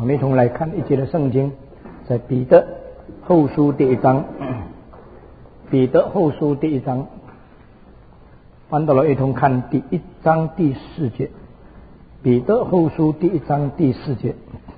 我们一同来看一节的圣经，在彼得后书第1章，彼得后书第1章，翻到了一同看第1章第4节，彼得后书第1章第4节。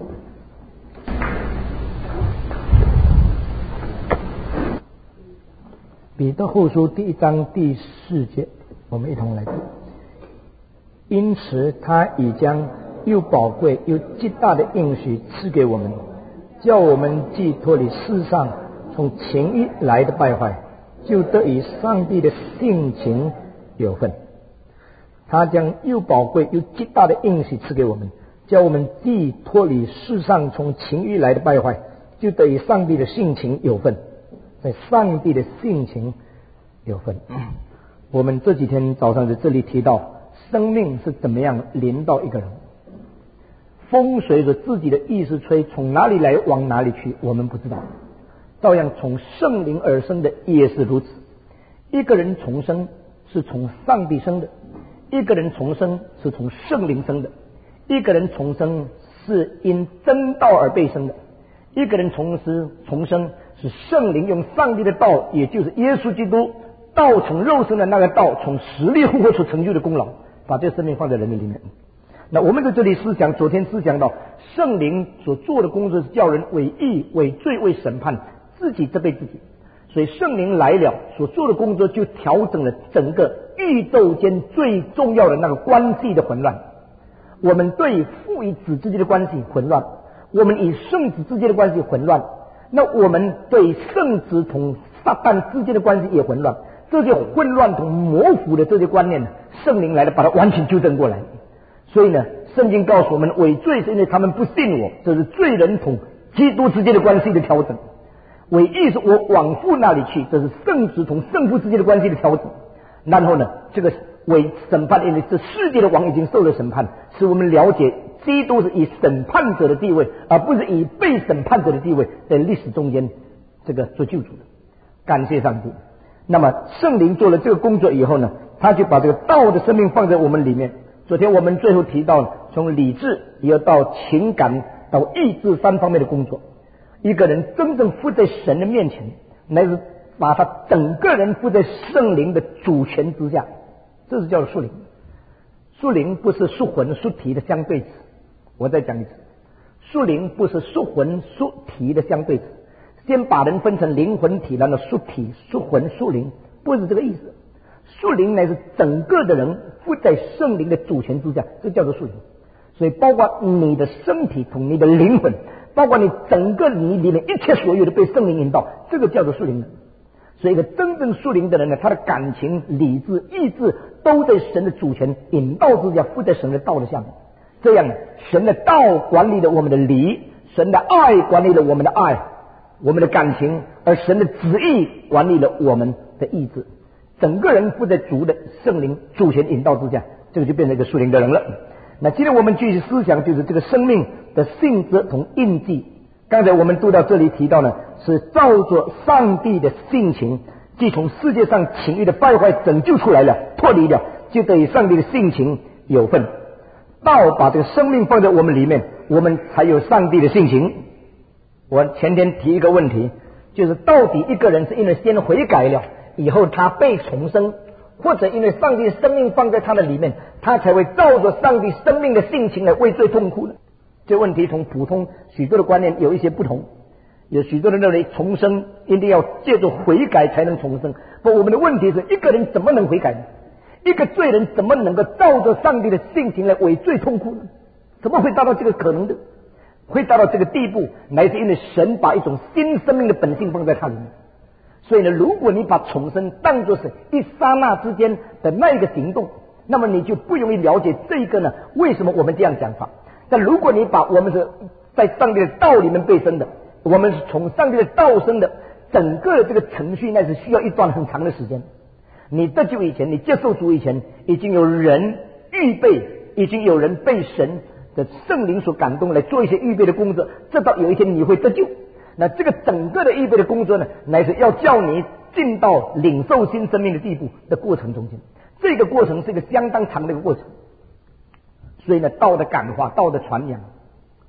彼得后书第1章第4节，我们一同来读。因此他已将又宝贵又极大的应许赐给我们，叫我们既脱离世上从情欲来的败坏，就得以上帝的性情有份。他将又宝贵又极大的应许赐给我们，叫我们既脱离世上从情欲来的败坏，就得以上帝的性情有份。在上帝的性情有份。我们这几天早上在这里提到，生命是怎么样临到一个人，风随着自己的意识吹，从哪里来往哪里去，我们不知道。照样从圣灵而生的也是如此。一个人重生是从上帝生的，一个人重生是从圣灵生的，一个人重生是因真道而被生的，一个人重生是圣灵用上帝的道，也就是耶稣基督道成肉身的那个道，从死里复活所成就的功劳，把这生命放在人的里面。那我们在这里思想，昨天思想到圣灵所做的工作是叫人为义、为罪、为审判，自己责备自己。所以圣灵来了所做的工作，就调整了整个宇宙间最重要的那个关系的混乱。我们对父与子之间的关系混乱，我们与圣子之间的关系混乱，那我们对圣子同撒旦之间的关系也混乱。这些混乱同模糊的这些观念呢，圣灵来了把它完全纠正过来。所以呢，圣经告诉我们，为罪是因为他们不信我，这是罪人同基督之间的关系的调整。为义是我往父那里去，这是圣子同圣父之间的关系的调整。然后呢，这个为审判，因为这世界的王已经受了审判，使我们了解基督是以审判者的地位，而不是以被审判者的地位，在历史中间这个做救主的。感谢上帝。那么圣灵做了这个工作以后呢，他就把这个道的生命放在我们里面。昨天我们最后提到，从理智也要到情感到意志三方面的工作。一个人真正附在神的面前，乃是把他整个人附在圣灵的主权之下，这是叫做属灵。属灵不是属魂属体的相对词，我再讲一次，属灵不是属魂属体的相对词。先把人分成灵魂体，然后属体、属魂、属灵，不是这个意思。属灵乃是整个的人附在圣灵的主权之下，这叫做属灵。所以包括你的身体同你的灵魂，包括你整个你里面一切所有的被圣灵引导，这个叫做属灵人。所以一个真正属灵的人呢，他的感情、理智、意志都在神的主权引导之下，附在神的道的下面。这样呢，神的道管理了我们的理，神的爱管理了我们的爱，我们的感情，而神的旨意管理了我们的意志。整个人附在主的圣灵主权引导之下，这个就变成一个属灵的人了。那今天我们继续思想，就是这个生命的性质同印记。刚才我们读到这里提到呢，是照着上帝的性情，即从世界上情欲的败坏拯救出来了，脱离了，就得以上帝的性情有份。道把这个生命放在我们里面，我们才有上帝的性情。我前天提一个问题，就是到底一个人是因为先悔改了以后他被重生，或者因为上帝的生命放在他的里面，他才会照着上帝生命的性情来为罪痛苦呢？这问题从普通许多的观念有一些不同。有许多人认为重生一定要借助悔改才能重生，不，我们的问题是一个人怎么能悔改呢？一个罪人怎么能够照着上帝的性情来为罪痛苦呢？怎么会达到这个可能的？会达到这个地步，乃是因为神把一种新生命的本性放在他里面。所以呢，如果你把重生当作是一刹那之间的那一个行动，那么你就不容易了解这个呢，为什么我们这样讲法。但如果你把我们是在上帝的道里面被生的，我们是从上帝的道生的，整个这个程序那是需要一段很长的时间。你得救以前，你接受主以前，已经有人预备，已经有人被神的圣灵所感动来做一些预备的工作，直到有一天你会得救。那这个整个的预备的工作呢，乃是要叫你进到领受新生命的地步的过程中间。这个过程是一个相当长的一个过程。所以呢，道的感化、道的传扬，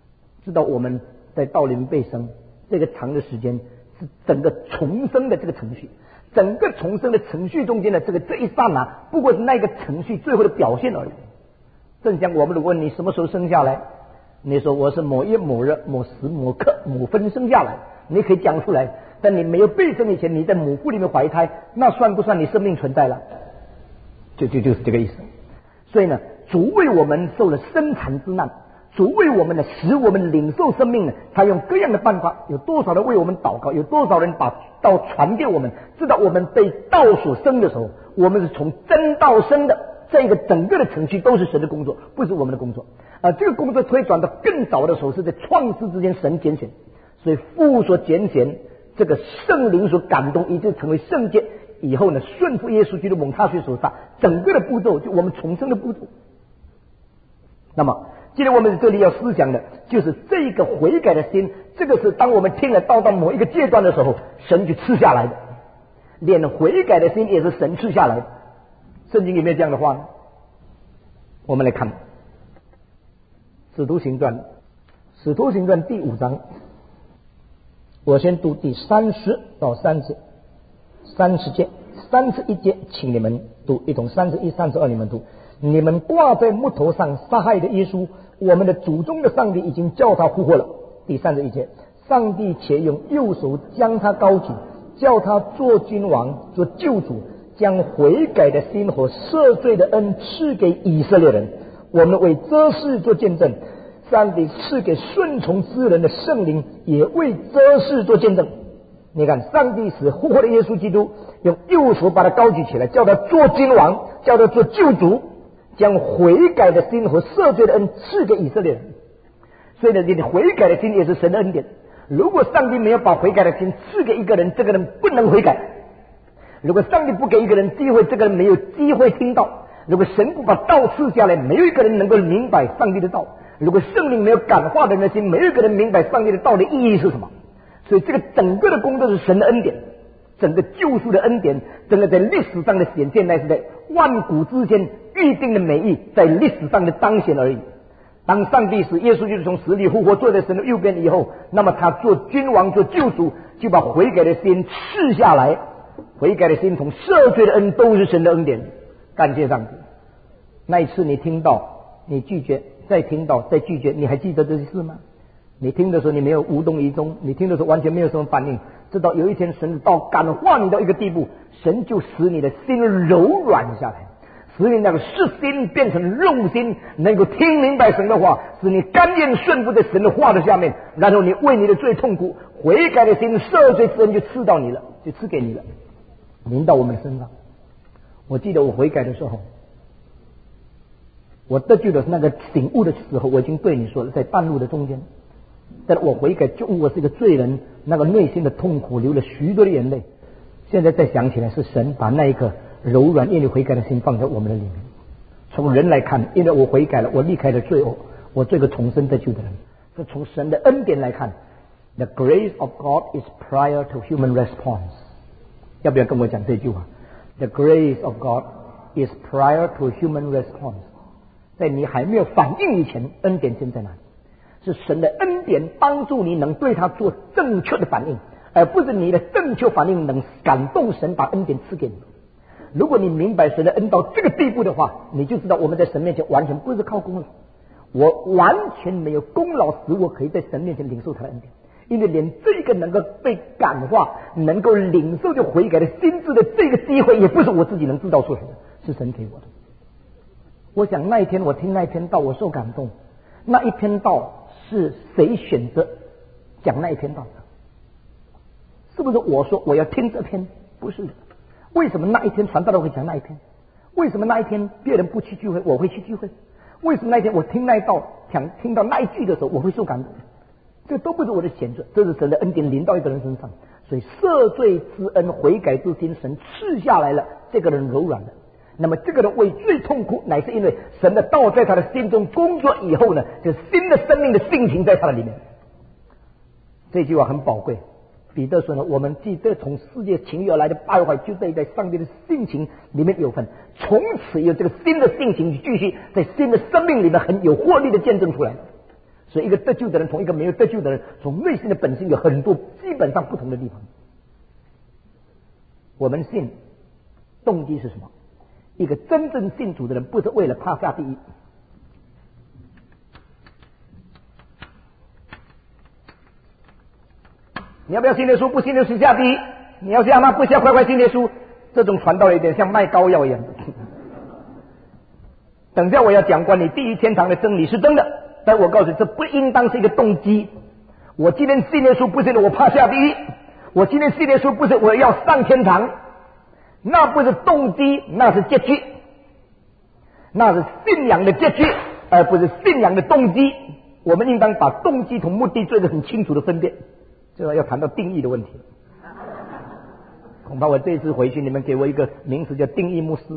知道我们在道林被生这个长的时间是整个重生的这个程序，整个重生的程序中间的这一刹那，不过是那个程序最后的表现而已。正像我们如果问你什么时候生下来，你说我是某月某日某时某刻某分生下来，你可以讲出来，但你没有被生以前，你在母腹里面怀胎，那算不算你生命存在了？就是这个意思。所以呢，主为我们受了生产之难，主为我们呢使我们领受生命呢，他用各样的办法，有多少人为我们祷告，有多少人把道传给我们，知道我们被道所生的时候，我们是从真道生的，这个整个的程序都是神的工作，不是我们的工作。这个工作推转到更早的时候，是在创世之间神拣选，所以父所拣选，这个圣灵所感动，以致成为圣洁以后呢，顺服耶稣基督蒙他血所杀，整个的步骤就我们重生的步骤。那么今天我们这里要思想的就是这个悔改的心，这个是当我们听了道到某一个阶段的时候，神就赐下来的，连悔改的心也是神赐下来的。圣经有没有这样的话呢？我们来看使徒行传第5章，我先读第30到30节，31节请你们读，一同31、32你们读。你们挂在木头上杀害的耶稣，我们的祖宗的上帝已经叫他复活了。第31节，上帝且用右手将他高举，叫他做君王，做救主，将悔改的心和赦罪的恩赐给以色列人。我们为这事做见证，上帝赐给顺从之人的圣灵也为这事做见证。你看，上帝使复活的耶稣基督用右手把他高举起来，叫他做君王，叫他做救主，将悔改的心和赦罪的恩赐给以色列人。所以呢，你的悔改的心也是神的恩典。如果上帝没有把悔改的心赐给一个人，这个人不能悔改。如果上帝不给一个人机会，这个人没有机会听到。如果神不把道赐下来，没有一个人能够明白上帝的道。如果圣灵没有感化人的心，没有一个人明白上帝的道的意义是什么。所以这个整个的工作是神的恩典，整个救赎的恩典，整个在历史上的显现，乃是在万古之间预定的美意，在历史上的彰显而已。当上帝使耶稣就是从死里复活，坐在神的右边以后，那么他做君王做救主，就把悔改的心赐下来。悔改的心同赦罪的恩都是神的恩典，感谢上帝。那一次你听到，你拒绝，再听到，再拒绝，你还记得这些事吗？你听的时候你没有无动于衷，你听的时候完全没有什么反应，直到有一天神的道感化你到一个地步，神就使你的心柔软下来，使你那个是心变成肉心，能够听明白神的话，使你甘愿顺服在神的话的下面，然后你为你的罪痛苦，悔改的心赦罪之恩就赐到你了，就赐给你了，临到我们身上。我记得我悔改的时候，我得救的那个醒悟的时候，我已经对你说了，在半路的中间，但我悔改就我是一个罪人，那个内心的痛苦流了许多的眼泪。现在再想起来，是神把那一颗柔软愿意悔改的心放在我们的里面。从人来看，因为我悔改了，我离开了罪恶，我这个重生得救的人。这从神的恩典来看， The grace of God is prior to human response。 要不要跟我讲这句话？ The grace of God is prior to human response。 在你还没有反应以前，恩典先在哪里？是神的恩典帮助你能对他做正确的反应，而不是你的正确反应能感动神把恩典赐给你。如果你明白神的恩到这个地步的话，你就知道我们在神面前完全不是靠功劳，我完全没有功劳使我可以在神面前领受他的恩典，因为连这个能够被感化能够领受就悔改的心智的这个机会也不是我自己能制造出来的，是神给我的。我想那一天我听那一篇道，我受感动。那一篇道是谁选择讲那一篇道的？是不是我说我要听这篇？不是的。为什么那一天传道人会讲那一篇？为什么那一天别人不去聚会我会去聚会？为什么那一天我听那一道想听到那一句的时候我会受感动？这都不是我的选择，这是神的恩典临到一个人身上。所以赦罪之恩悔改之心神赐下来了，这个人柔软了。那么这个人为最痛苦，乃是因为神的道在他的心中工作以后呢，就新的生命的性情在他的里面。这句话很宝贵。彼得说呢，我们既得从世界情欲而来的败坏，就得在上帝的性情里面有份，从此有这个新的性情继续在新的生命里面很有活力的见证出来。 所以一个得救的人同一个没有得救的人，从内心的本性有很多基本上不同的地方。我们信动机是什么？一个真正信主的人不是为了怕下地狱。你要不要信耶稣？不信耶稣下地狱。你要下吗？不下，快快信耶稣。这种传道有点像卖膏药一样。等下我要讲关于地狱天堂的真理是真的，但我告诉你，这不应当是一个动机。我今天信耶稣不是我怕下地狱，我今天信耶稣不是我要上天堂，那不是动机，那是结局，那是信仰的结局，而不是信仰的动机。我们应当把动机同目的做一个很清楚的分辨。这个要谈到定义的问题，恐怕我这次回去你们给我一个名词叫定义牧师。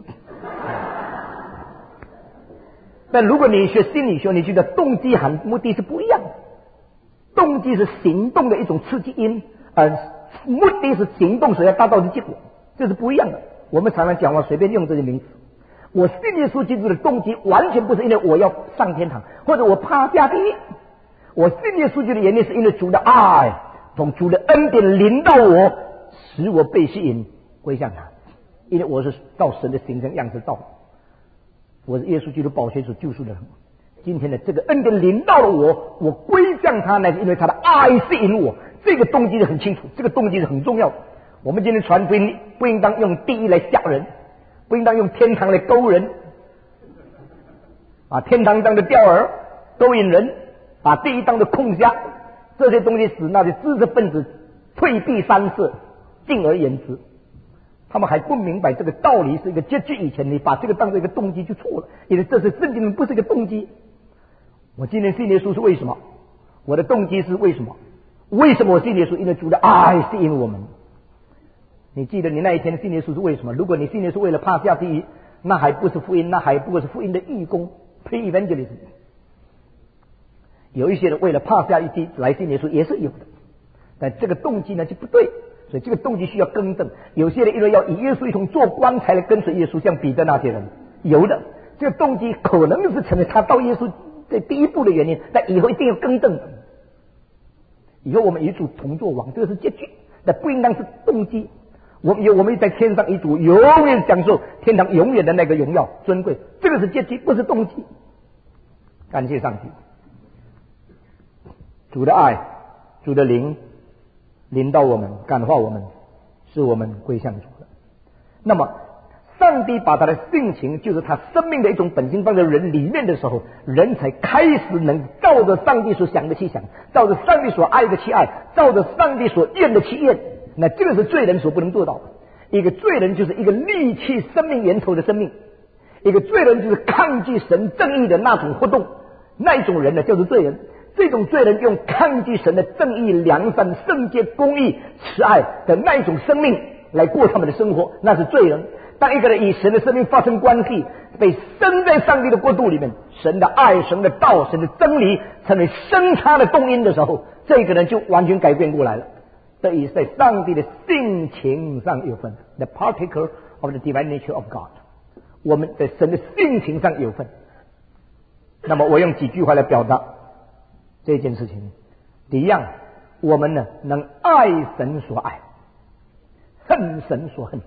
但如果你学心理学，你觉得动机和目的是不一样的。动机是行动的一种刺激因，而目的是行动所要达到的结果，这是不一样的。我们常常讲话随便用这些名词。我信耶稣基督的动机完全不是因为我要上天堂，或者我怕下地狱。我信耶稣基督的原因是因为主的爱从主的恩典临到我，使我被吸引归向他。因为我是照神的形象样式造，我是耶稣基督宝血所救赎的人。今天的这个恩典临到了我，我归向他，乃是因为他的爱吸引我。这个动机是很清楚，这个动机是很重要的。我们今天传福音不应当用地狱来吓人，不应当用天堂来勾人，把天堂当的钓饵勾引人，把地狱当的空虾，这些东西使那些知识分子退避三舍，敬而远之。他们还不明白这个道理是一个结局以前，你把这个当成一个动机就错了，因为这是圣经不是一个动机。我今天信耶稣是为什么？我的动机是为什么？为什么我信耶稣？因为主的爱吸引我们。你记得你那一天信耶稣是为什么？如果你信耶稣为了怕下地狱，那还不是福音，那还不过是福音的义工 pre-evangelism。 有一些人为了怕下地狱来信耶稣也是有的，但这个动机呢就不对，所以这个动机需要更正。有些人因为要以耶稣一同做光才来跟随耶稣，像彼得那些人有的，这个动机可能是成为他到耶稣这第一步的原因，但以后一定要更正。以后我们与主同作王，这个是结局，但不应当是动机。我们在天上与主永远享受天堂永远的那个荣耀尊贵，这个是结局，不是动机。感谢上帝，主的爱，主的灵临到我们，感化我们，使我们归向主了。那么上帝把他的性情，就是他生命的一种本性放在人里面的时候，人才开始能照着上帝所想的去想，照着上帝所爱的去爱，照着上帝所愿的去愿。那这个是罪人所不能做到的。一个罪人就是一个戾气生命源头的生命，一个罪人就是抗拒神正义的那种活动，那一种人呢叫做罪人。这种罪人用抗拒神的正义、良善、圣洁、公义、慈爱的那一种生命来过他们的生活，那是罪人。当一个人与神的生命发生关系，被生在上帝的国度里面，神的爱、神的道、神的真理成为生他的动因的时候，这个人就完全改变过来了。这也是在上帝的性情上有份 ，the particle of the divine nature of God。我们在神的性情上有份。那么我用几句话来表达这件事情。第一样，我们呢能爱神所爱，恨神所恨。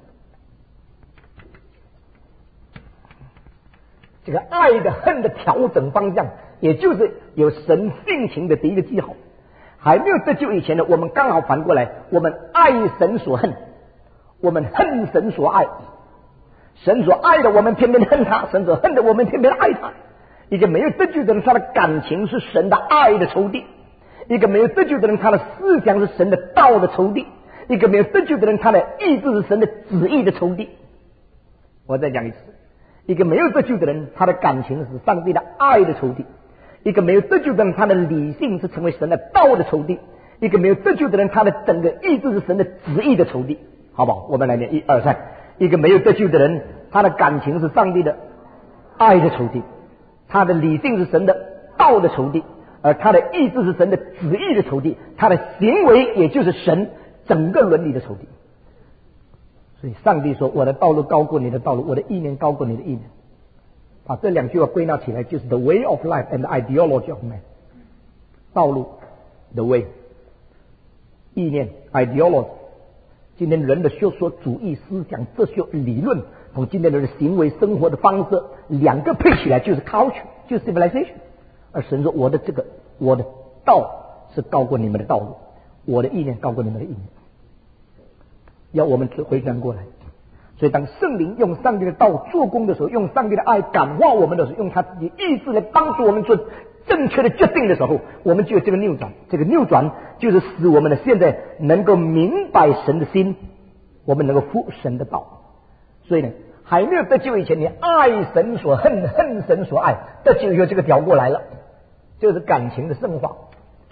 这个爱的恨的调整方向，也就是有神性情的第一个记号。还没有得救以前呢，我们刚好反过来，我们爱神所恨，我们恨神所爱。神所爱的我们偏偏恨他，神所恨的我们偏偏爱他。一个没有得救的人，他的感情是神的爱的仇敌；一个没有得救的人，他的思想是神的道的仇敌；一个没有得救的人，他的意志是神的旨意的仇敌。我再讲一次，一个没有得救的人，他的感情是上帝的爱的仇敌；一个没有得救的人，他的理性是成为神的道的仇敌；一个没有得救的人，他的整个意志是神的旨意的仇敌。好不好？我们来念1、2、3。一个没有得救的人，他的感情是上帝的爱的仇敌，他的理性是神的道的仇敌，而他的意志是神的旨意的仇敌，他的行为也就是神整个伦理的仇敌。所以上帝说，我的道路高过你的道路，我的意念高过你的意念。把这两句话归纳起来，就是 the way of life and the ideology of man。 道路 the way， 意念 ideology。今天人的学说主义思想、哲学理论同今天人的行为生活的方式两个配起来就是 culture， 就是 civilization。而神说我的道是高过你们的道路，我的意念高过你们的意念，要我们回转过来。所以当圣灵用上帝的道做工的时候，用上帝的爱感化我们的时候，用他自己意志来帮助我们做正确的决定的时候，我们就有这个扭转。这个扭转就是使我们的现在能够明白神的心，我们能够服神的道。所以呢，还没有得救以前，你爱神所恨，恨神所爱，得救以后这个调过来了，就是感情的圣化。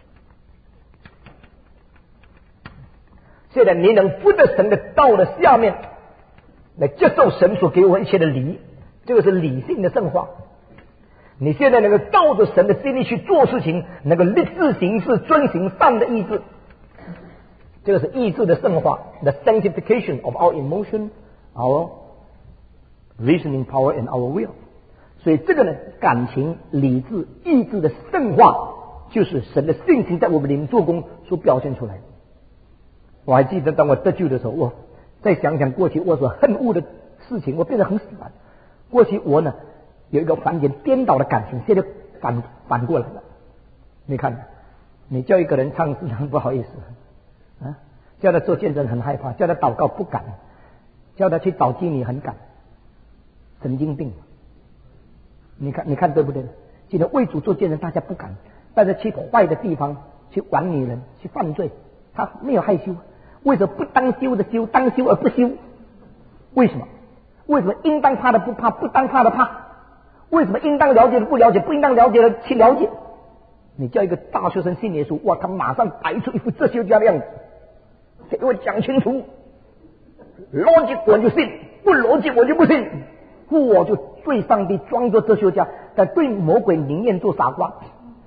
现在你能服在神的道的下面，来接受神所给我一切的理，这个是理性的圣化。你现在能够照着神的心意去做事情，能够立志行事，遵行善的意志，这个是意志的圣化 ，the sanctification of our emotion, our reasoning power and our will。所以这个呢，感情、理智、意志的圣化，就是神的性情在我们里面做工所表现出来的。我还记得当我得救的时候，我再想想过去我所恨恶的事情，我变得很喜欢。过去我呢有一个完全颠倒的感情，现在反过来了。你看，你叫一个人唱诗很不好意思啊，叫他做见证很害怕，叫他祷告不敢，叫他去找经理很敢，神经病。你看对不对？今天为主做见证，大家不敢，大家去坏的地方去玩女人，去犯罪，他没有害羞。为什么不当羞的羞，当羞而不羞？为什么？为什么应当怕的不怕，不当怕的怕？为什么应当了解的不了解，不应当了解的去了解？你叫一个大学生信耶稣，哇，他马上摆出一副哲学家的样子，给我讲清楚，逻辑我就信，不逻辑我就不信。我就对上帝装作哲学家，但对魔鬼宁愿做傻瓜。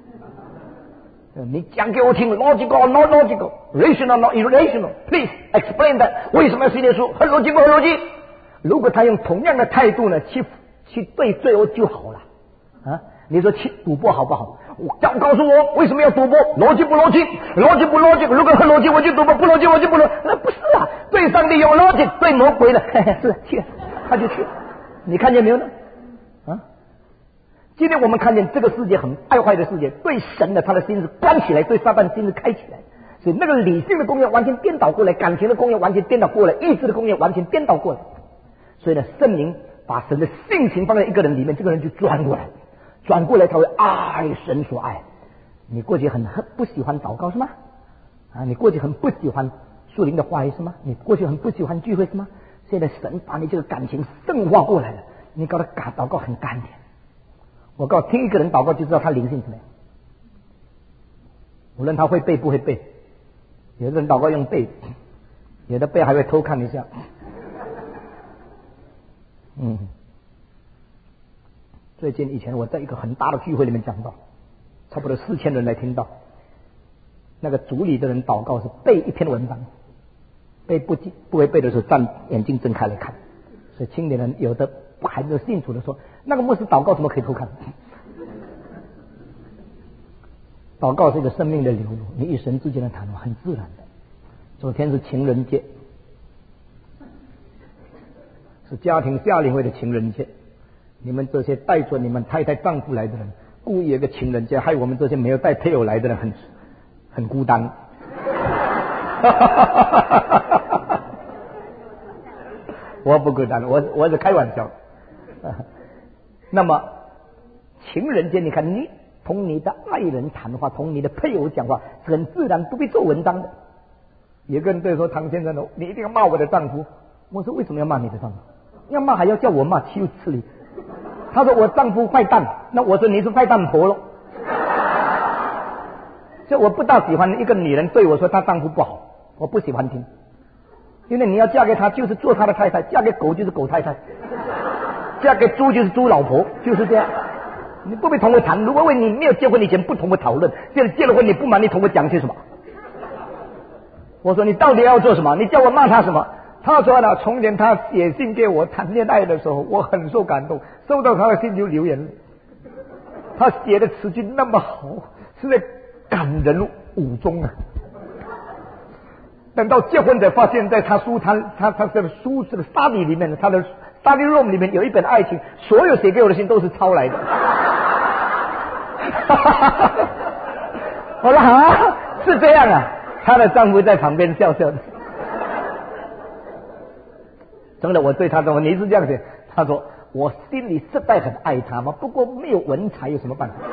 你讲给我听 ，logical not logical, rational not irrational. Please explain that. 为什么要信耶稣？很逻辑不很逻辑？如果他用同样的态度呢，去对罪恶就好了啊！你说去赌博好不好？告诉我为什么要赌博？逻辑不逻辑？逻辑不逻辑？如果很逻辑我就赌博，不逻辑我就不逻辑。那不是啊！对上帝有逻辑，对魔鬼呢？是去，他就去。你看见没有呢？啊！今天我们看见这个世界很败坏的世界，对神的他的心是关起来，对撒旦心是开起来，所以那个理性的公约完全颠倒过来，感情的公约完全颠倒过来，意志的公约完全颠倒过来。所以呢，圣灵把神的性情放在一个人里面，这个人就转过来，转过来他会爱神所爱。你过去很不喜欢祷告是吗？啊，你过去很不喜欢属灵的话语是吗？你过去很不喜欢聚会是吗？现在神把你这个感情圣化过来了，你搞得祷告很甘甜。我告诉听一个人祷告就知道他灵性怎么样，无论他会背不会背，有的人祷告用背，有的背还会偷看一下。最近以前我在一个很大的聚会里面讲到，差不多4000人来听到，那个主理的人祷告是背一篇文章，背不会背的时候眼睛睁开来看，所以青年人有的还没有信主的说，那个牧师祷告怎么可以偷看？祷告是一个生命的流露，你与神之间的谈话很自然的。昨天是情人节，是家庭夏令会的情人节，你们这些带着你们太太丈夫来的人，故意有个情人节，害我们这些没有带配偶来的人很孤单。我不孤单，我是开玩笑。那么情人节，你看你同你的爱人谈话，同你的配偶讲话是很自然，不必做文章的。有个人对说，唐先生，你一定要骂我的丈夫。我说为什么要骂你的丈夫？要骂还要叫我骂，岂有此理！他说我丈夫坏蛋，那我说你是坏蛋婆了。所以我不大喜欢一个女人对我说她丈夫不好，我不喜欢听。因为你要嫁给他就是做他的太太，嫁给狗就是狗太太，嫁给猪就是猪老婆，就是这样。你不必同我谈，如果为你没有结婚以前不同我讨论，现在结了婚你不满，你同我讲些什么？我说你到底要做什么？你叫我骂他什么？他说呢，从前他写信给我谈恋爱的时候，我很受感动，收到他的信就流眼泪。他写的词句那么好，是在感人五中啊。等到结婚才发现，在他这个书这个 study 里面，他的 study room 里面有一本爱情，所有写给我的信都是抄来的。我说啊，是这样啊。她的丈夫在旁边笑笑的。真的，我对他说：“你是这样子。”他说：“我心里实在很爱他嘛，不过没有文采，有什么办法？”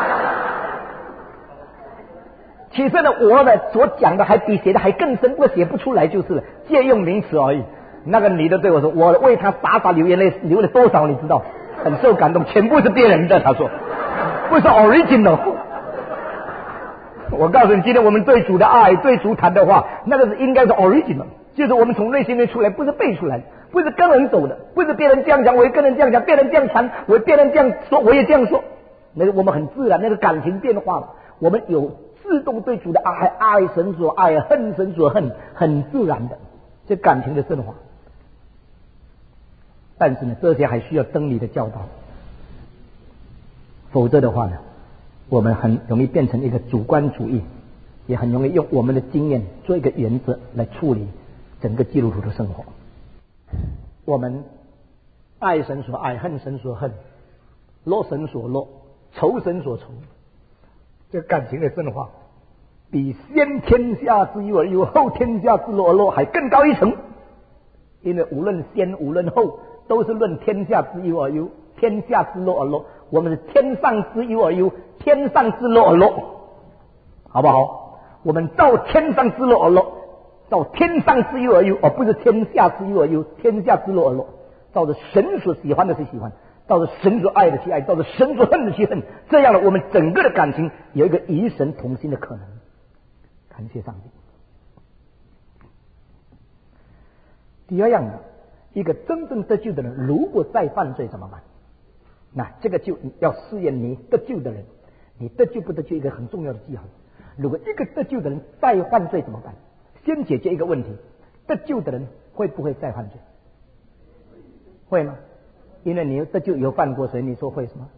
其实呢，我的所讲的还比写的还更深，我写不出来就是了，借用名词而已。那个女的对我说：“我为他傻傻流眼泪，流了多少你知道？很受感动，全部是别人的。”他说：“不是 original。”我告诉你，今天我们对主的爱，对主谈的话，那个是应该是 original， 就是我们从内心里出来，不是背出来的，不是跟人走的，不是别人这样讲，我也跟人这样讲，别人这样谈，别人这样说，我也这样说。那个我们很自然，那个感情变化，我们有自动对主的爱，爱神所爱，恨神所恨，很自然的，这感情的升华。但是呢，这些还需要真理的教导，否则的话呢，我们很容易变成一个主观主义，也很容易用我们的经验做一个原则来处理整个基督徒的生活。我们爱神所爱，恨神所恨，落神所落，仇神所仇。这感情的升华，比先天下之忧而忧，后天下之乐而乐还更高一层。因为无论先无论后，都是论天下之忧而忧，天下之乐而乐。我们是天上之忧而忧，天上之乐而乐，好不好？我们照天上之乐而乐，照天上之忧而忧，而不是天下之忧而忧，天下之乐而乐。照着神所喜欢的去喜欢，照着神所爱的去爱，照着神所恨的去恨。这样呢，我们整个的感情有一个与神同心的可能。感谢上帝。第二样呢，一个真正得救的人，如果再犯罪怎么办？那这个就要试验你得救的人，你得救不得救一个很重要的记号。如果一个得救的人再犯罪怎么办？先解决一个问题：得救的人会不会再犯罪？会吗？因为你得救有犯过谁？你说会什么？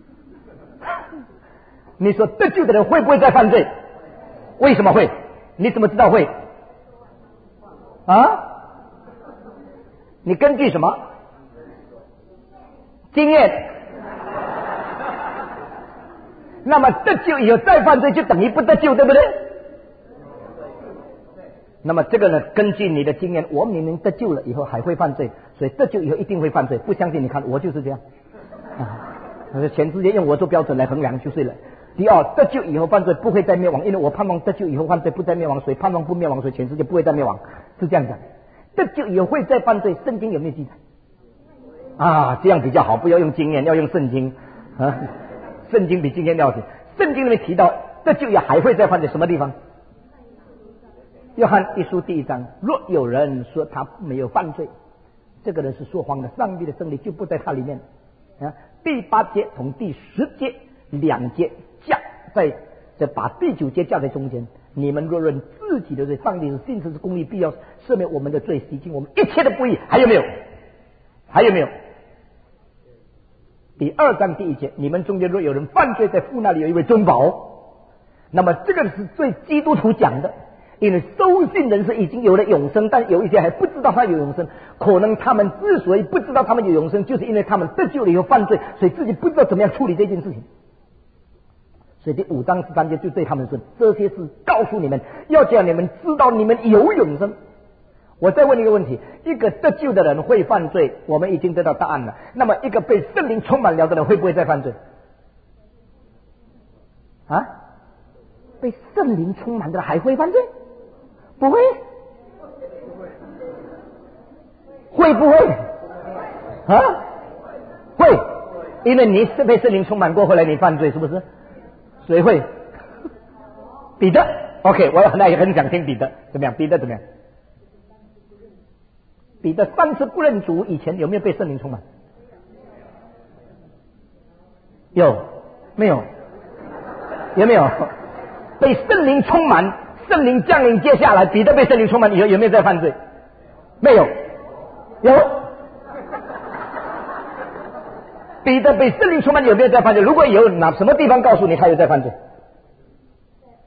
你说得救的人会不会再犯罪？为什么会？你怎么知道会？啊？你根据什么？经验。那么得救以后再犯罪就等于不得救，对不对？那么这个呢，根据你的经验，我明明得救了以后还会犯罪，所以得救以后一定会犯罪。不相信你看，我就是这样。全世界用我做标准来衡量就是了。第二，得救以后犯罪不会再灭亡，因为我盼望得救以后犯罪不再灭亡，所以盼望不灭亡，所以全世界不会再灭亡，是这样讲。得救以后会再犯罪，圣经有没有记载？啊，这样比较好，不要用经验，要用圣经啊。圣经比经验要紧。圣经里面提到得救也还会再犯罪，什么地方？约翰一书第1章，若有人说他没有犯罪，这个人是说谎的，上帝的真理就不在他里面。第8节同第10节2节加在这，把第9节加在中间。你们若认自己的罪，上帝是信实是公义，必要赦免我们的罪，洗净我们一切的不义。还有没有？还有没有？第2章第1节，你们中间若有人犯罪，在父那里有一位中保。那么这个是对基督徒讲的，因为收信人是已经有了永生，但有一些还不知道他有永生。可能他们之所以不知道他们有永生，就是因为他们得救了以后犯罪，所以自己不知道怎么样处理这件事情。所以第5章13节就对他们说，这些事告诉你们，要叫你们知道你们有永生。我再问一个问题，一个得救的人会犯罪，我们已经得到答案了。那么一个被圣灵充满了的人会不会再犯罪？啊？被圣灵充满的人还会犯罪？不会。会不会？啊？会。因为你是被圣灵充满过，后来你犯罪，是不是？谁会？彼得。OK， 我也很想听彼得怎么样？彼得怎么样？彼得3次不认主以前有没有被圣灵充满？有没有？有没有被圣灵充满？圣灵降临，接下来彼得被圣灵充满以后有没有再犯罪？没有。有。彼得被圣灵充满有没有再犯罪？如果有，哪什么地方告诉你他有在犯罪？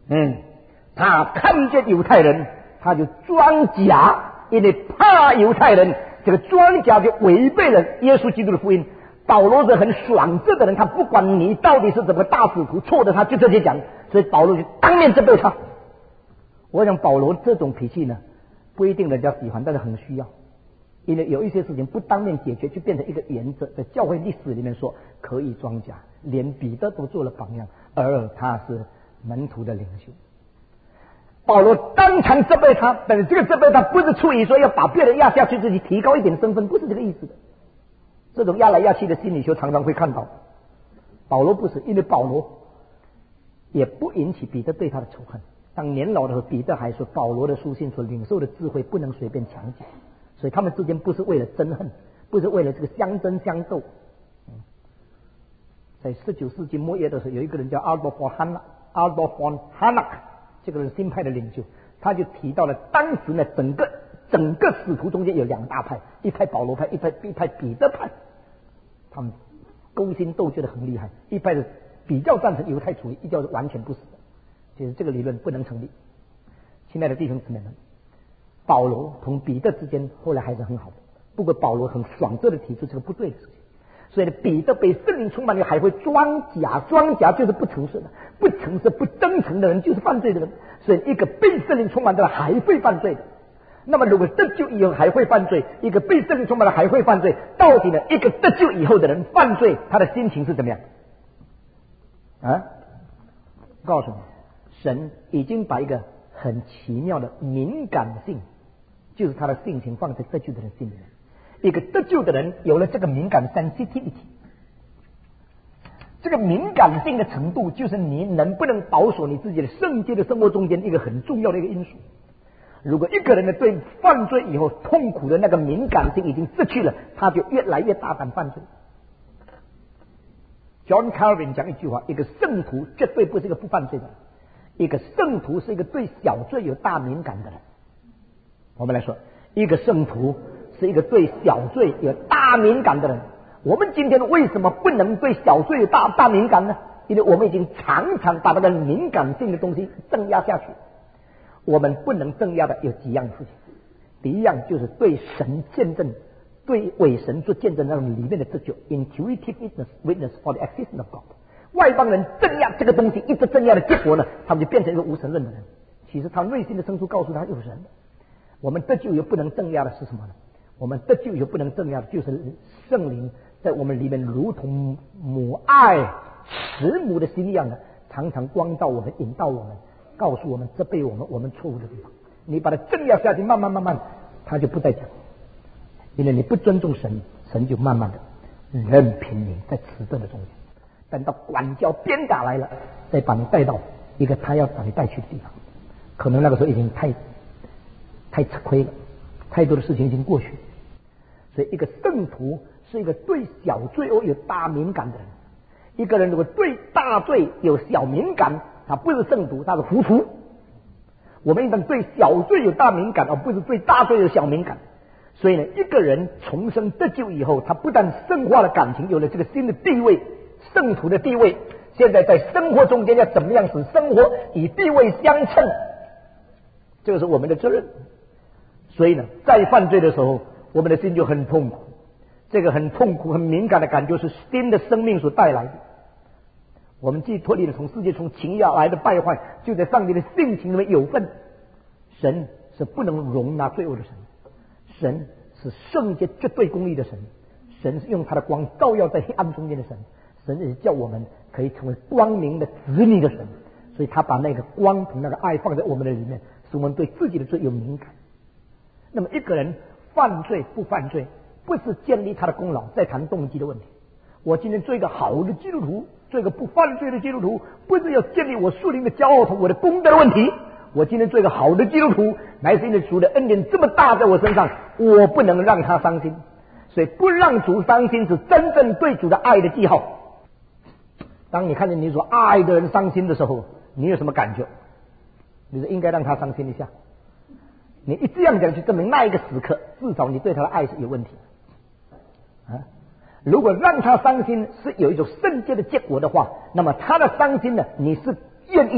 他看见犹太人，他就装假，因为怕犹太人，这个装假就违背了耶稣基督的福音。保罗是很爽这的人，他不管你到底是怎么大使徒错的，他就直接讲，所以保罗就当面责备他。我想保罗这种脾气呢，不一定人家喜欢，但是很需要，因为有一些事情不当面解决，就变成一个原则，在教会历史里面说可以装假，连彼得都做了榜样，而他是门徒的领袖。保罗当场责备他，但是这个责备他不是出于说要把别人压下去，自己提高一点身份，不是这个意思的。这种压来压去的心理学常常会看到，保罗不是，因为保罗也不引起彼得对他的仇恨。当年老的时候，彼得还说保罗的书信所领受的智慧不能随便强解，所以他们之间不是为了憎恨，不是为了这个相争相斗。在19世纪末叶的时候，有一个人叫阿多夫·哈纳克，这个人新派的领袖，他就提到了当时呢整个使徒中间有两大派，一派保罗派，一派彼得派，他们勾心斗角的很厉害。一派是比较赞成犹太主义，一叫是完全不是的。其实这个理论不能成立。亲爱的弟兄姊妹们，保罗同彼得之间后来还是很好的，不过保罗很爽这的提出这个不对的事情。所以呢，彼得被圣灵充满了还会装假就是不诚实的，不诚实不真诚的人就是犯罪的人。所以一个被圣灵充满的人还会犯罪的。那么如果得救以后还会犯罪，一个被圣灵充满了还会犯罪，到底呢一个得救以后的人犯罪，他的心情是怎么样啊？告诉你，神已经把一个很奇妙的敏感性，就是他的性情放在得救的人心里面。一个得救的人有了这个敏感 sensitivity， 这个敏感性的程度，就是你能不能保守你自己的圣洁的生活中间一个很重要的一个因素。如果一个人呢对犯罪以后痛苦的那个敏感性已经失去了，他就越来越大胆犯罪。John Calvin 讲一句话，一个圣徒绝对不是一个不犯罪的人，一个圣徒是一个对小罪有大敏感的人。我们来说，一个圣徒是一个对小罪有大敏感的人。我们今天为什么不能对小罪有大敏感呢？因为我们已经常常把那个敏感性的东西镇压下去。我们不能镇压的有几样事情，第一样就是对神见证，对伪神做见证那种里面的自救 intuitive witness for the existence of God。 外邦人镇压这个东西，一直镇压的结果呢，他们就变成一个无神论的人。其实他内心的深处告诉他有神的。我们得救以后不能镇压的是什么呢？我们得救以后不能镇压的就是圣灵在我们里面如同母爱慈母的心一样的，常常光照我们，引导我们，告诉我们，责备我们错误的地方。你把它镇压下去，慢慢他就不再讲，因为你不尊重神，神就慢慢的任凭你在迟钝的中间，等到管教鞭打来了，再把你带到一个他要把你带去的地方。可能那个时候已经太吃亏了，太多的事情已经过去。所以一个圣徒是一个对小罪有大敏感的人。一个人如果对大罪有小敏感，他不是圣徒，他是糊涂。我们应当对小罪有大敏感，而不是对大罪有小敏感。所以呢，一个人重生得救以后，他不但深化了感情，有了这个新的地位，圣徒的地位，现在在生活中间要怎么样使生活与地位相称，这个是我们的责任。所以呢，在犯罪的时候，我们的心就很痛苦，这个很痛苦很敏感的感觉是新的生命所带来的。我们既脱离了从世界从情欲来的败坏，就在上帝的性情里面有份。神是不能容纳罪恶的神，神是圣洁绝对公义的神，神是用他的光照耀在黑暗中间的神，神也是叫我们可以成为光明的子女的神。所以他把那个光同那个爱放在我们的里面，使我们对自己的罪有敏感。那么一个人犯罪不犯罪，不是建立他的功劳，在谈动机的问题。我今天做一个好的基督徒，做一个不犯罪的基督徒，不是要建立我属灵的骄傲同我的功德的问题。我今天做一个好的基督徒，乃是因为主的恩典这么大在我身上，我不能让他伤心。所以不让主伤心是真正对主的爱的记号。当你看见你所爱的人伤心的时候，你有什么感觉？你是应该让他伤心一下。你一这样讲，就证明那一个时刻，至少你对他的爱是有问题啊。如果让他伤心是有一种圣洁的结果的话，那么他的伤心呢，你是愿意的，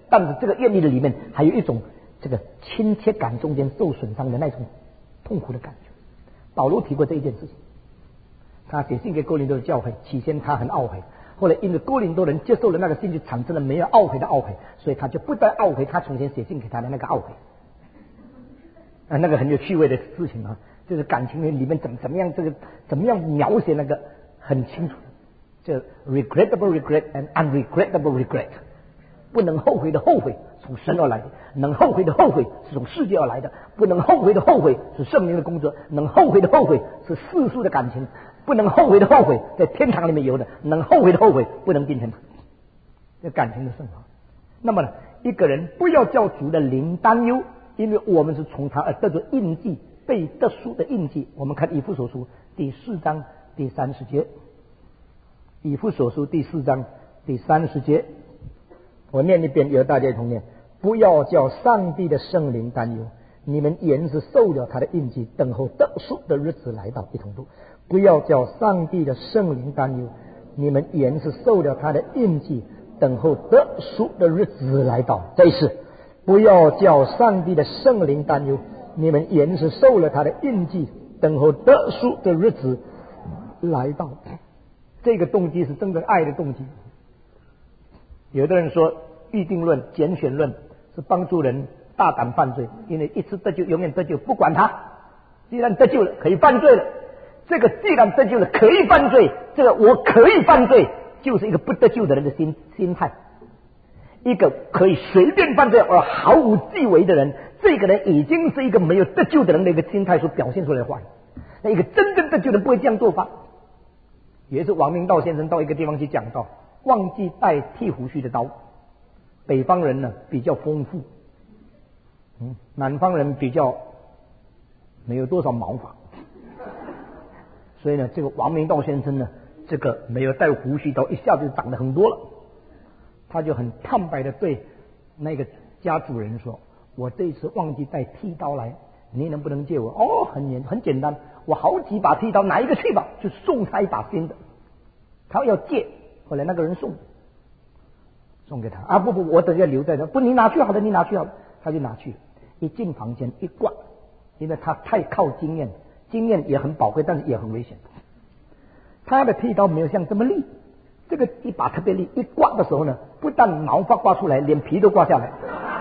但是这个愿意的里面还有一种这个亲切感中间受损伤的那种痛苦的感觉。保罗提过这一件事情，他写信给哥林多的教会，起先他很懊悔，后来因为哥林多人接受了那个信，就产生了没有懊悔的懊悔，所以他就不再懊悔他从前写信给他的那个懊悔。那个很有趣味的事情啊，就是感情里面怎么样怎么样描写那个很清楚，这 regrettable regret and unregrettable regret， 不能后悔的后悔从神而来的，能后悔的后悔是从世界而来的，不能后悔的后悔是圣灵的工作，能后悔的后悔是世俗的感情，不能后悔的后悔在天堂里面有的，能后悔的后悔不能进天堂，这感情的升华。那么呢，一个人不要叫主的灵担忧，因为我们是从他而得着印记，被特殊的印记。我们看以弗所书第4章第30节，以弗所书第4章第30节，我念一遍，由大家一同念。不要叫上帝的圣灵担忧，你们原是受了他的印记，等候得赎的日子来到。一同读。不要叫上帝的圣灵担忧，你们原是受了他的印记，等候得赎的日子来到。这一次，不要叫上帝的圣灵担忧，你们原是受了他的印记，等候得赎的日子来到。这个动机是真正爱的动机。有的人说预定论、拣选论是帮助人大胆犯罪，因为一次得救永远得救，不管他，既然得救了可以犯罪了，这个既然得救了可以犯罪，这个我可以犯罪就是一个不得救的人的心态。一个可以随便犯罪而毫无忌讳的人，这个人已经是一个没有得救的人的一个心态所表现出来的话。那一个真正得救的人不会这样做法。有一次王明道先生到一个地方去讲道，忘记带剃胡须的刀。北方人呢比较丰富，南方人比较没有多少毛发，所以呢，这个王明道先生呢，这个没有带胡须刀，一下子就长得很多了。他就很坦白的对那个家主人说：“我这一次忘记带剃刀来，你能不能借我？”哦，很简单，我好几把剃刀，拿一个去吧，就送他一把新的。他要借，后来那个人送给他啊，不，我等下留在这，不，你拿去好了，你拿去好了，他就拿去了。一进房间一挂，因为他太靠经验也很宝贵，但是也很危险。他的剃刀没有像这么利，这个一把特别利，一刮的时候呢，不但毛发刮出来，连皮都刮下来。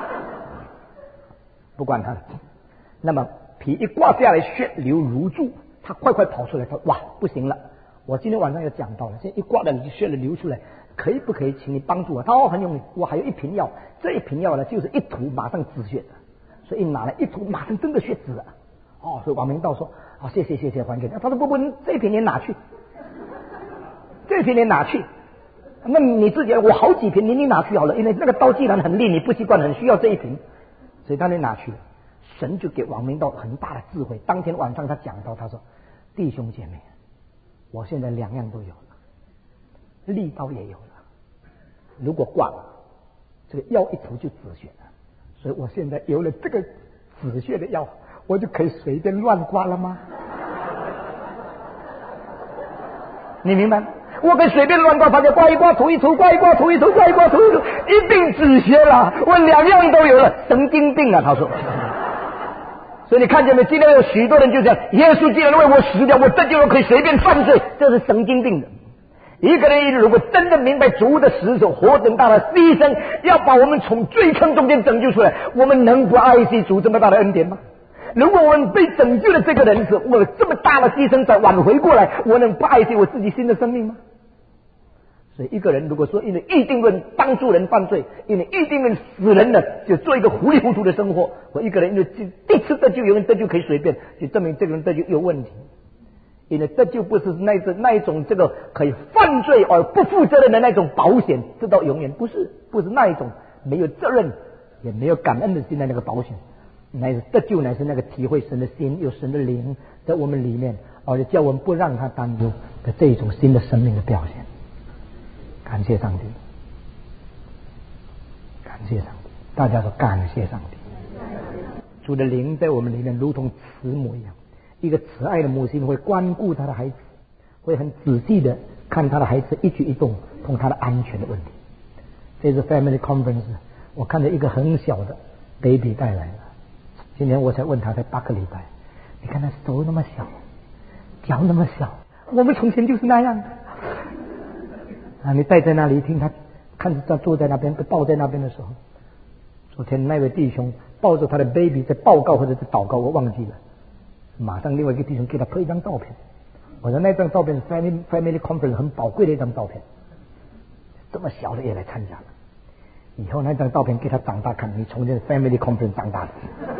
不管他了，那么皮一刮下来，血流如注，他快跑出来，他哇，不行了，我今天晚上要讲到了，现在一刮的血流出来。可以不可以请你帮助我？他很容易，我还有一瓶药，这一瓶药呢就是一涂马上止血的，所以一拿来一涂马上真的血止了。所以王明道说谢谢还给他。他说不，这一瓶你拿去，这一瓶你拿去，那你自己我好几瓶你拿去好了，因为那个刀既然很利，你不习惯，很需要这一瓶，所以他就拿去了。神就给王明道很大的智慧。当天晚上他讲到，他说：“弟兄姐妹，我现在两样都有了。”利刀也有了，如果挂了，这个药一涂就止血了，所以我现在有了这个止血的药，我就可以随便乱刮了吗？你明白？我可以随便乱刮，反正刮一刮涂一涂，刮一刮涂一涂，刮一刮涂一涂，一定止血了。我两样都有了，神经病啊！他说。所以你看见没？今天有许多人就讲，耶稣既然为我死掉，我这就可以随便犯罪，这是神经病的。一个人如果真的明白主的死所何等大的牺牲，要把我们从罪坑中间拯救出来，我们能不爱惜主这么大的恩典吗？如果我们被拯救的这个人是我有这么大的牺牲再挽回过来，我能不爱惜我自己新的生命吗？所以一个人如果说因为预定论帮助人犯罪，因为预定论死人了，就做一个糊里糊涂的生活，或一个人因为第一次得救，有人得救可以随便，就证明这个人得救有问题。因为这就不是那一种这个可以犯罪而不负责任的那种保险，直到永远，不是那一种没有责任也没有感恩的心的那个保险，乃是得救，乃是那个体会神的心，有神的灵在我们里面，而且叫我们不让他担忧的这一种新的生命的表现。感谢上帝，感谢上帝，大家说感谢上帝。主的灵在我们里面如同慈母一样。一个慈爱的母亲会关顾她的孩子，会很仔细的看她的孩子一举一动，同她的安全的问题。这是 Family Conference 我看着一个很小的 baby 带来了，今天我才问他才8个礼拜，你看他手那么小，脚那么小，我们从前就是那样啊！你带在那里听他，看着他坐在那边被抱在那边的时候，昨天那位弟兄抱着他的 baby 在报告或者是祷告，我忘记了，马上另外一个弟兄给他拍一张照片，我说那张照片是 family conference 很宝贵的一张照片，这么小的也来参加了。以后那张照片给他长大看，你从这 family conference 长大的，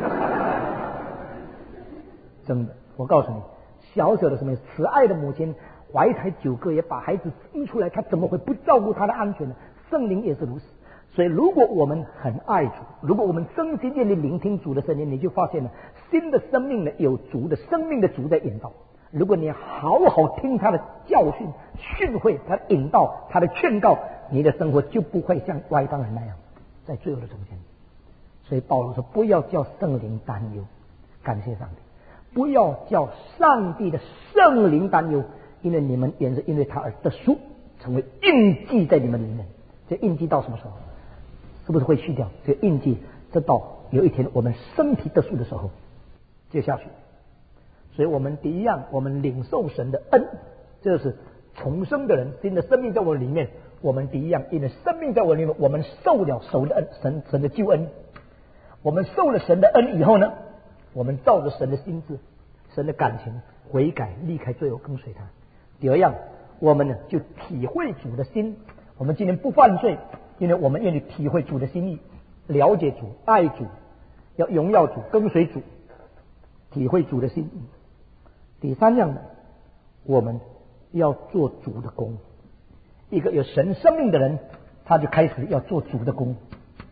真的，我告诉你，小小的什么慈爱的母亲怀胎9个月把孩子生出来，他怎么会不照顾他的安全呢？圣灵也是如此。所以如果我们很爱主，如果我们真心愿意聆听主的声音，你就发现了新的生命呢有主的生命的主在引导。如果你好好听他的教训训诲，他的引导，他的劝告，你的生活就不会像外邦人那样在罪恶的中间。所以保罗说，不要叫圣灵担忧，感谢上帝，不要叫上帝的圣灵担忧，因为你们也是因为他而得赎，成为印记在你们里面。这印记到什么时候？是不是会去掉？这个印记直到有一天我们身体得赎的时候接下去。所以我们第一样，我们领受神的恩，这是重生的人，新的生命在我里面。我们第一样，因为生命在我里面，我们受了神的恩，神的救恩。我们受了神的恩以后呢，我们照着神的心志、神的感情悔改，离开罪恶，跟随他。第二样，我们呢就体会主的心。我们今天不犯罪，因为我们愿意体会主的心意，了解主，爱主，要荣耀主，跟随主，体会主的心意。第三样呢，我们要做主的工。一个有神生命的人，他就开始要做主的工。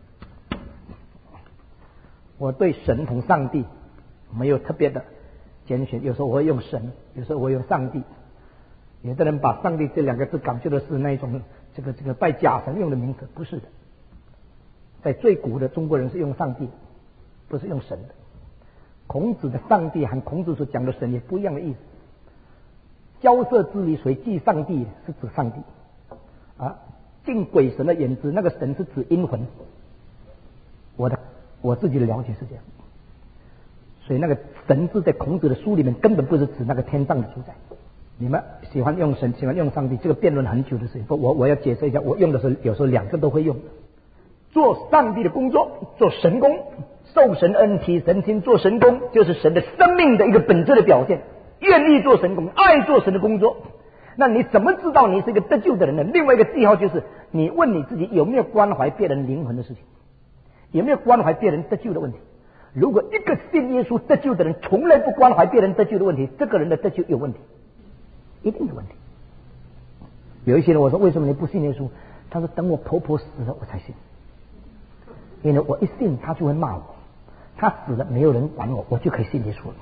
我对神同上帝没有特别的拣选，有时候我会用神，有时候我会用上帝。有的人把上帝这2个字感觉的是那种这个拜假神用的名词，不是的。在最古的中国人是用上帝，不是用神的。孔子的上帝和孔子所讲的神也不一样的意思。交涉之理谁祭上帝是指上帝啊，敬鬼神的言之，那个神是指阴魂。我自己的了解是这样。所以那个神字在孔子的书里面根本不是指那个天上的主宰。你们喜欢用神，喜欢用上帝，这个辩论很久的事情。我要解释一下，我用的时候有时候2个都会用。做上帝的工作，做神工，受神恩，体神心，做神工，就是神的生命的一个本质的表现。愿意做神工，爱做神的工作。那你怎么知道你是一个得救的人呢？另外一个记号就是你问你自己有没有关怀别人灵魂的事情，有没有关怀别人得救的问题。如果一个信耶稣得救的人从来不关怀别人得救的问题，这个人的得救有问题，一定有问题。有一些人我说为什么你不信耶稣？他说等我婆婆死了我才信，因为我一信他就会骂我，他死了没有人管我，我就可以信耶稣了。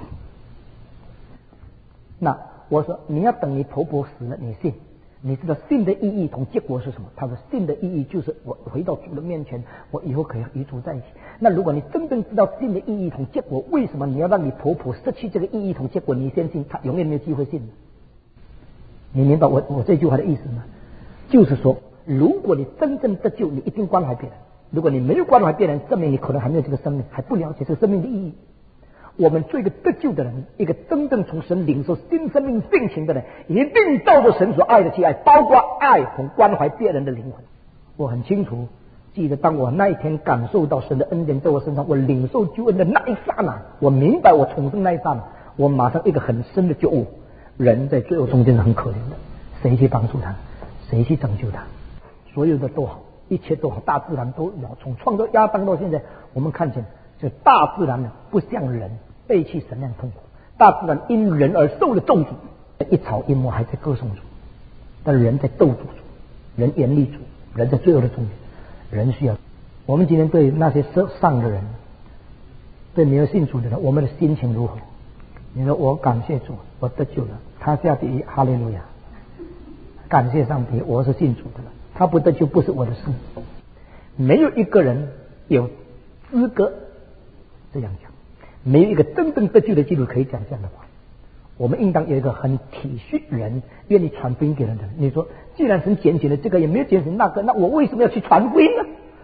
那我说你要等你婆婆死了你信，你知道信的意义同结果是什么？他说信的意义就是我回到主的面前，我以后可以与主在一起。那如果你真正知道信的意义同结果，为什么你要让你婆婆失去这个意义同结果？你先信，她永远没有机会信。你明白我这句话的意思吗？就是说，如果你真正得救，你一定关怀别人。如果你没有关怀别人，证明你可能还没有这个生命，还不了解这个生命的意义。我们做一个得救的人，一个真正从神领受新生命性情的人，一定照着神所爱的去爱，包括爱和关怀别人的灵魂。我很清楚记得当我那一天感受到神的恩典在我身上，我领受救恩的那一刹那，我明白我重生那一刹那，我马上一个很深的觉悟，人在罪恶中间是很可怜的，谁去帮助他，谁去拯救他？所有的都好，一切都好，大自然都有。从创造亚当到现在，我们看见这大自然呢不像人背弃神那样痛苦，大自然因人而受了咒诅，一草一木还在歌颂主，但人在斗主，人严厉主，人在罪恶的中间，人需要。我们今天对那些上的人，对没有信主的人，我们的心情如何？你说我感谢主，我得救了，他下第一，哈利路亚，感谢上帝，我是信主的了，他不得救不是我的事。没有一个人有资格这样讲，没有一个真正得救的基督可以讲这样的话。我们应当有一个很体恤人，愿意传福音给人的人。你说既然神拣选了这个，也没有拣选那个，那我为什么要去传福音呢？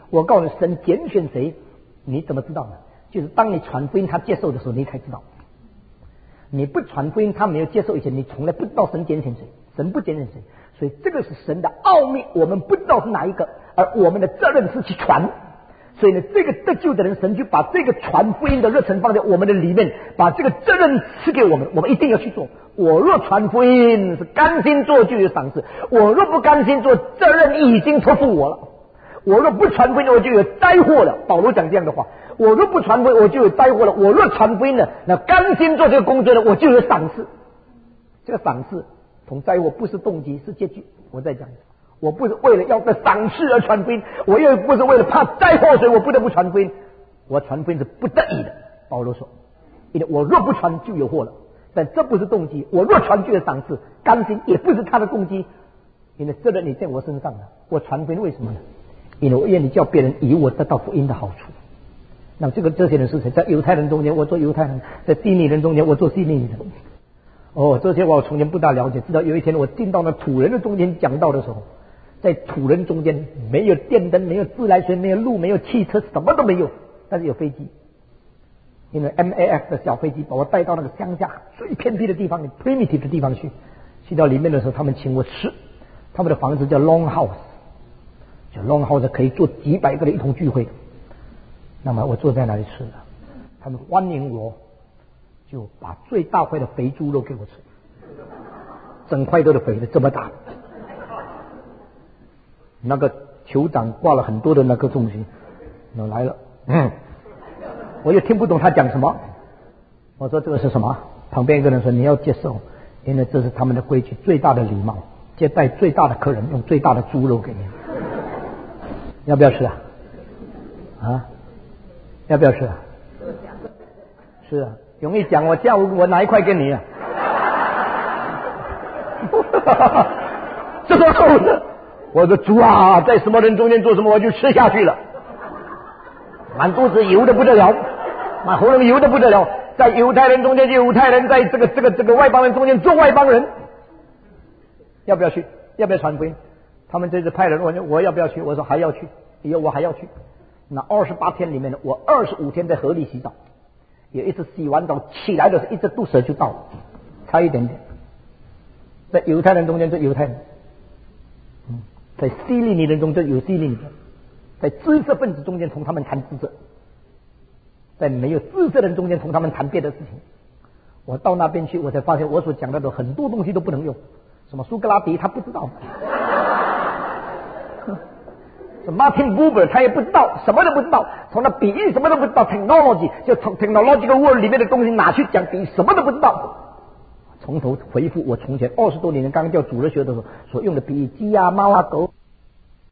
我告诉你，神拣选谁，你怎么知道呢？就是当你传福音他接受的时候，你才知道。你不传福音他没有接受以前，你从来不知道神拣选谁，神不拣选谁。所以这个是神的奥秘，我们不知道是哪一个，而我们的责任是去传。所以呢，这个得救的人，神就把这个传福音的热忱放在我们的里面，把这个责任赐给我们，我们一定要去做。我若传福音，是甘心做就有赏赐；我若不甘心做，责任已经托付我了。我若不传福音，我就有灾祸了。保罗讲这样的话：我若不传福音，我就有灾祸了；我若传福音了，那甘心做这个工作的，我就有赏赐。这个赏赐同灾祸不是动机，是结局。我再讲一次。我不是为了要得赏赐而传福音，我又不是为了怕灾祸，所以我不得不传福音。我传福音是不得已的。保罗说，因为我若不传就有祸了，但这不是动机。我若传就有赏赐，甘心也不是他的动机，因为责任你在我身上了。我传福音为什么呢？因为我愿意叫别人以我得到福音的好处。那这些人是谁？在犹太人中间我做犹太人，在希利人中间我做希利人。这些我从前不大了解，直到有一天我进到那土人的中间讲道的时候，在土人中间没有电灯，没有自来水，没有路，没有汽车，什么都没有，但是有飞机。因为 MAF 的小飞机把我带到那个乡下最偏僻的地方 primitive 的地方去到里面的时候，他们请我吃，他们的房子叫 Long House， 叫 Long House 可以坐几百个人一同聚会。那么我坐在那里吃了，他们欢迎我，就把最大块的肥猪肉给我吃，整块都是肥的，这么大。那个酋长挂了很多的那个东西，我来了，我也听不懂他讲什么。我说这个是什么？旁边一个人说你要接受，因为这是他们的规矩，最大的礼貌，接待最大的客人用最大的猪肉给你。要不要吃啊？啊？要不要吃啊？是啊，容易讲，我下午我拿一块给你啊。这个够了。我说主啊，在什么人中间做什么，我就吃下去了，满肚子油的不得了，满喉咙油的不得了。在犹太人中间就犹太人，在这个外邦人中间做外邦人。要不要去？要不要传福音？他们这次派人问我要不要去，我说还要去，以后我还要去。那28天里面呢，我25天在河里洗澡，有一次洗完澡起来的时候，一只毒蛇就到了，差一点点。在犹太人中间就犹太人。在希利尼人中间有希利尼人，在知识分子中间同他们谈知识，在没有知识人中间同他们谈别的事情。我到那边去，我才发现我所讲的很多东西都不能用。什么苏格拉底他不知道，什么 Martin Buber 他也不知道，什么都不知道，从那比喻什么都不知道 ，technology 就从 technological world 里面的东西拿去讲比喻，什么都不知道。从头回复我从前20多年刚教主日学的时候所用的比喻，鸡啊、猫啊、狗。